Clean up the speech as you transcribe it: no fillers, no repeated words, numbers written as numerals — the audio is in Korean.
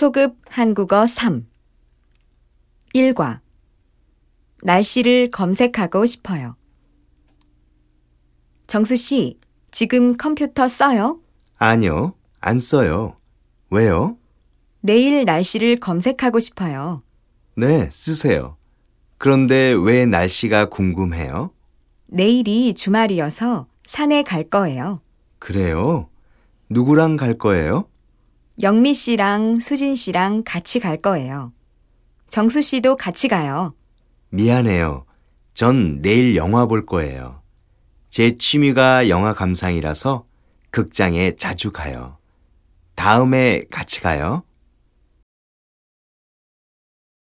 초급 한국어 3 1과 날씨를 검색하고 싶어요. 정수 씨, 지금 컴퓨터 써요? 아니요, 안 써요. 왜요? 내일 날씨를 검색하고 싶어요. 네, 쓰세요. 그런데 왜 날씨가 궁금해요? 내일이 주말이어서 산에 갈 거예요. 그래요? 누구랑 갈 거예요? 영미 씨랑 수진 씨랑 같이 갈 거예요. 정수 씨도 같이 가요. 미안해요. 전 내일 영화 볼 거예요. 제 취미가 영화 감상이라서 극장에 자주 가요. 다음에 같이 가요.